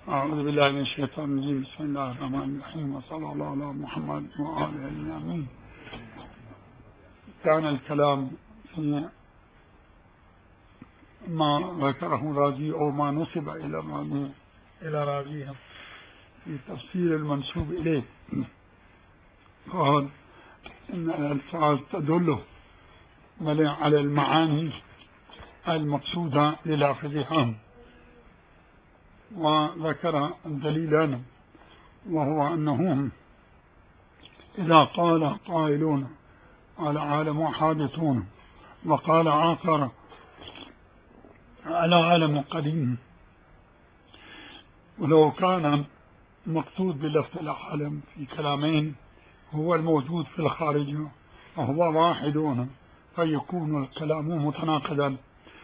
أعوذ بالله من الشيطان الرجيم. بسم الله الرحمن الرحيم، وصلى الله على محمد وآله الأمين. كان الكلام في ما ذكره الرازي أو ما نسب إلى رازي في تفسير المنسوب إليه. قال إن الألفاظ تدل على المعاني المقصودة للافظها، وذكر دليلا وهو أنهم إذا قال قائلون العالم حادثون وقال آخر العالم قديم، ولو كان مقصود بلفظ العالم في كلامين هو الموجود في الخارج وهو واحد، فيكون الكلام متناقضا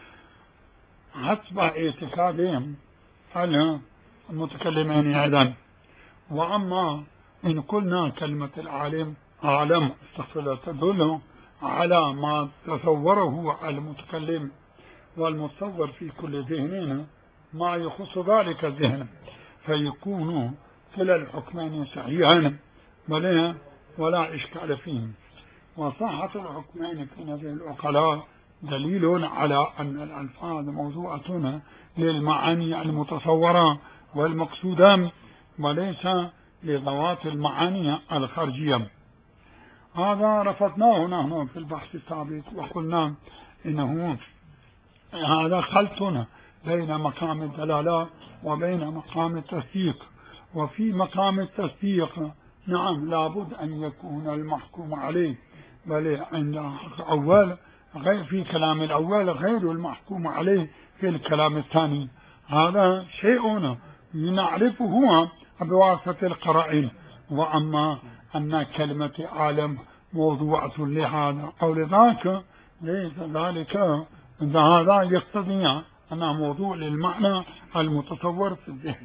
حسب اعتقادهم المتكلمين أيضا. وأما إن قلنا كلمة العالم عالم تدل على ما تصوره المتكلم، والمتصور في كل ذهننا ما يخص ذلك الذهن، فيكون كلا الحكمين صحيحا ولا إشكال فيهم. وصحة الحكمين في نظر العقلاء دليل على أن الألفاظ موضوعة للمعاني المتصورة والمقصودة وليس لذوات المعاني الخارجية. هذا رفضناه نحن في البحث السابق وقلنا إنه هذا خلط بين مقام الدلالة وبين مقام التصديق. وفي مقام التصديق نعم لابد أن يكون المحكوم عليه، بل عند أول غير في كلام الأول غير المحكوم عليه في الكلام الثاني. هذا شيء نعرفه بواسطة القرائن. وأما أن كلمة عالم موضوعة لهذا أو لذاك ليس ذلك، هذا يقتضي أنه موضوع للمعنى المتصور في الذهن.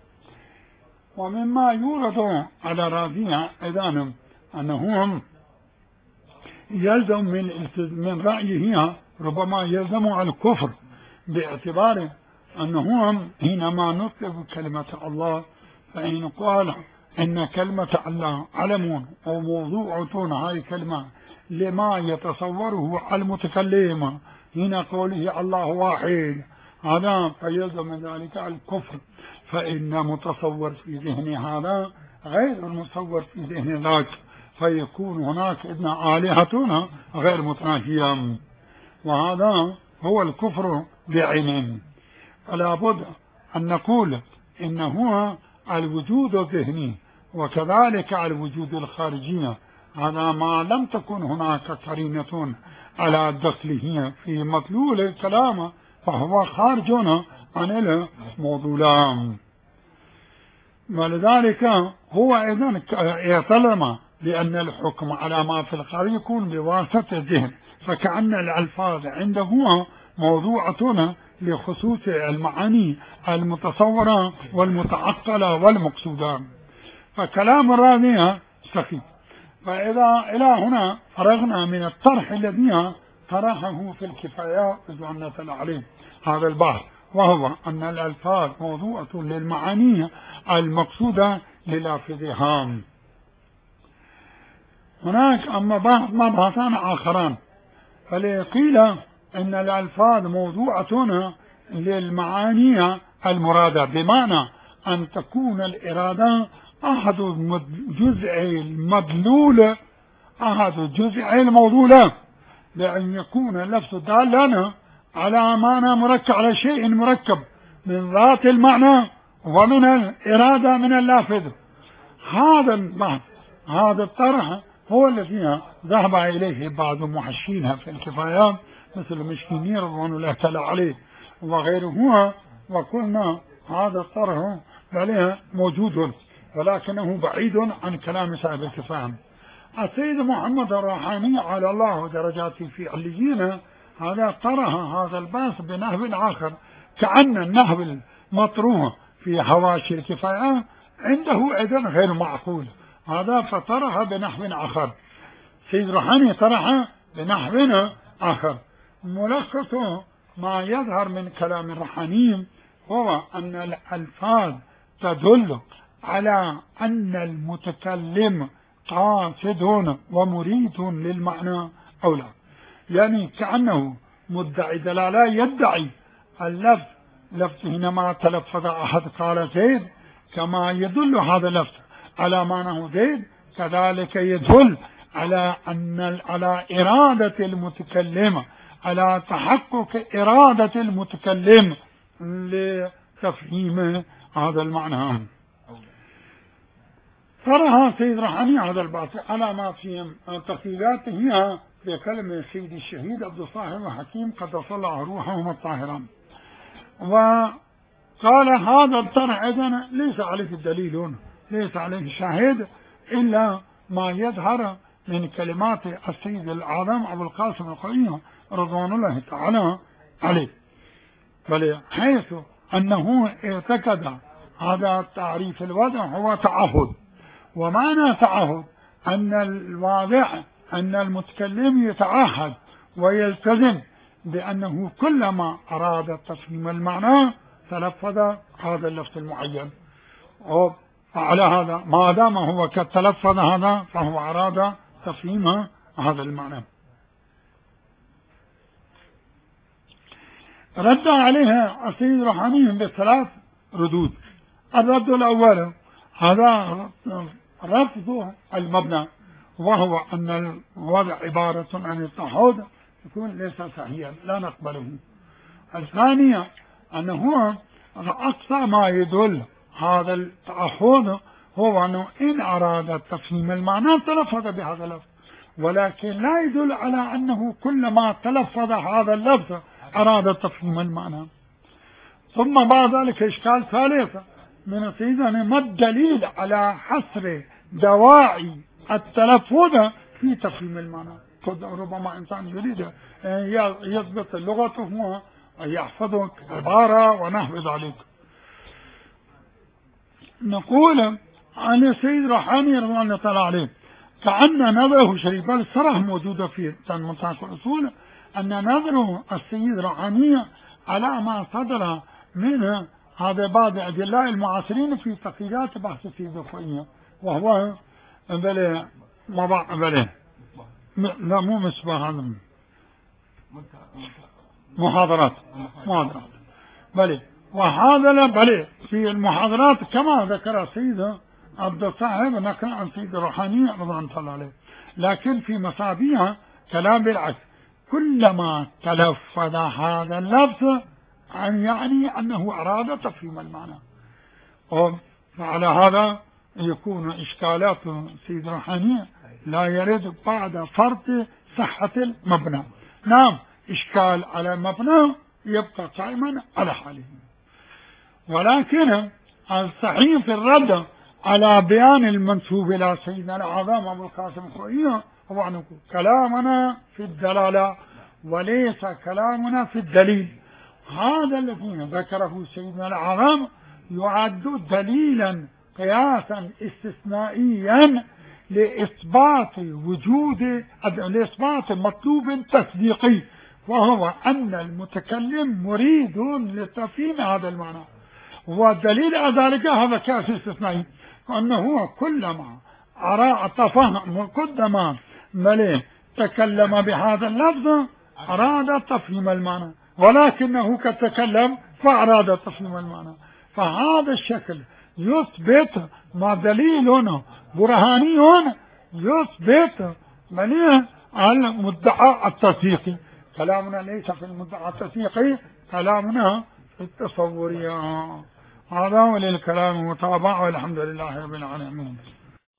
ومما يورد على رازية أيضا أنهم يلزم من رأيه ربما يلزم على الكفر، باعتبار أنهم حينما نطلق كلمة الله فإن قال إن كلمة الله علم أو موضوعة هاي كلمة لما يتصوره المتكلم هنا قوله الله واحد، هذا فيلزم ذلك الكفر، فإن متصور في ذهن هذا غير المتصور في ذهن ذاك، فيكون هناك إذن آلهتنا غير متناهية، وهذا هو الكفر بعينه. فلا بد أن نقول إنه الوجود الذهني وكذلك الوجود الخارجي، هذا ما لم تكن هناك قرينة على دخله في مدلول الكلام فهو خارج عن الموضوع. ولذلك هو إذن يعتلم لأن الحكم على ما في الخارج يكون بواسطة الذهن، فكأن الألفاظ عنده موضوعة لخصوص المعاني المتصورة والمتعقلة والمقصودة. فكلام الرازي سخيف. فإذا إلى هنا فرغنا من الطرح الذي طرحه في الكفاية وزعمنا عليه هذا البحث، وهو أن الألفاظ موضوعة للمعاني المقصودة للافظها. هناك أما مبحثان آخران، فليقيل أن الألفاظ موضوعة للمعاني المرادة، بمعنى أن تكون الإرادة أحد جزء المدلول أحد جزء الموضوع، بأن يكون اللفظ دالا على معنى مركب على شيء مركب من ذات المعنى ومن الإرادة من اللافظ. هذا البحث هذا الطرح هو الذي ذهب إليه بعض المحشين في الكفايات مثل مشكيني رضوان الله تعالى عليه وغيره، وقلنا هذا الطرح عليه موجود ولكنه بعيد عن كلام صاحب الكفاية. السيد محمد الروحاني على الله درجاته في عليين هذا طرح هذا البحث بنحو آخر، كأن النحو المطروح في حواشي الكفاية عنده أيضا غير معقول، هذا فطرح بنحو آخر. سيد روحاني طرح بنحو آخر. ملخص ما يظهر من كلام الروحاني هو أن الألفاظ تدل على أن المتكلم قاصد ومريد للمعنى أو لا. يعني كأنه مدعي دلالة يدعي اللفظ، لفظ حينما تلفظ أحد قال زيد، كما يدل هذا اللفظ على معنى زيد، كذلك يدل على على إرادة المتكلم، على تحقق إرادة المتكلم لتفهيم هذا المعنى. فرها سيد رحاني هذا البحث على ما في تقييداته بكلمة سيد الشهيد عبد الصاحب الحكيم قدس الله روحهما الطاهران. وقال هذا الطرح إذن ليس عليه الدليل، ليس عليه شاهد إلا ما يظهر من كلمات السيد الأعظم أبو القاسم الخوئي رضوان الله تعالى عليه، بل حيث أنه اعتقد هذا التعريف الوضع هو تعهد. ومعنى تعهد أن الواضح أن المتكلم يتعهد ويلتزم بأنه كلما أراد تفهيم المعنى تلفظ هذا اللفظ المعين، وعلى هذا ما دام هو قد تلفظ هذا فهو أراد تفهيم هذا المعنى. رد عليها السيد رحاني بثلاث ردود. الرد الأول هذا رفض المبنى، وهو أن الوضع عبارة عن التعهد يكون ليس صحيحا لا نقبله. الثانية أنه أقصى ما يدل هذا التعهد هو أنه إن أراد تفهيم المعنى تلفظ بهذا اللفظ، ولكن لا يدل على أنه كلما تلفظ هذا اللفظ أراد تفهيم المعنى. ثم بعد ذلك إشكال ثالث من سيدنا ما الدليل على حصر دواعي التلفظ في تفهيم المعنى؟ ربما إنسان يريد يضبط لغته ويحفظ عبارة ونحو ذلك. نقول عن السيد رحاني رضي الله تعالى عليه كأن نظره شريف، بل الصراحة موجودة في تنمطات الأصول أن نظره السيد رحاني على ما صدر من هذا بعض أدلاء المعاصرين في تقييدات بحث السيد الخوئي، وهو بلي لا مو مصباح، هذا محاضرات بلي، وهذا بلي في المحاضرات كما ذكر السيد عبد الصاحب نقل عن سيد الروحاني رضي الله عليه. لكن في مصابيها كلام بالعكس، كلما تلفظ هذا اللفظ يعني أنه أراد تفهيم المعنى، وعلى هذا يكون إشكالات سيد الروحاني لا يرد بعد فرض صحة المبنى. نعم إشكال على المبنى يبقى قائما على حاله، ولكن الصحيح في الرد على بيان المنسوب إلى سيدنا الأعظم أبو القاسم الخوئي هو أن كلامنا في الدلالة وليس كلامنا في الدليل. هذا الذي ذكره سيدنا الأعظم يعد دليلا قياسا استثنائيا لإثبات مطلوب تصديقي، وهو أن المتكلم مريد لتفهيم هذا المعنى. والدليل على ذلك هذا قياس استثنائي، أنه كلما قدما تكلم بهذا اللفظ أراد تفهيم المعنى، ولكنه قد تكلم فأراد تفهيم المعنى. فهذا الشكل يثبت ما دليل برهاني يثبت المدعى التصديقي. كلامنا ليس في المدعى التصديقي، كلامنا في التصورية. هذا وللكلام متابع، والحمد لله رب العالمين.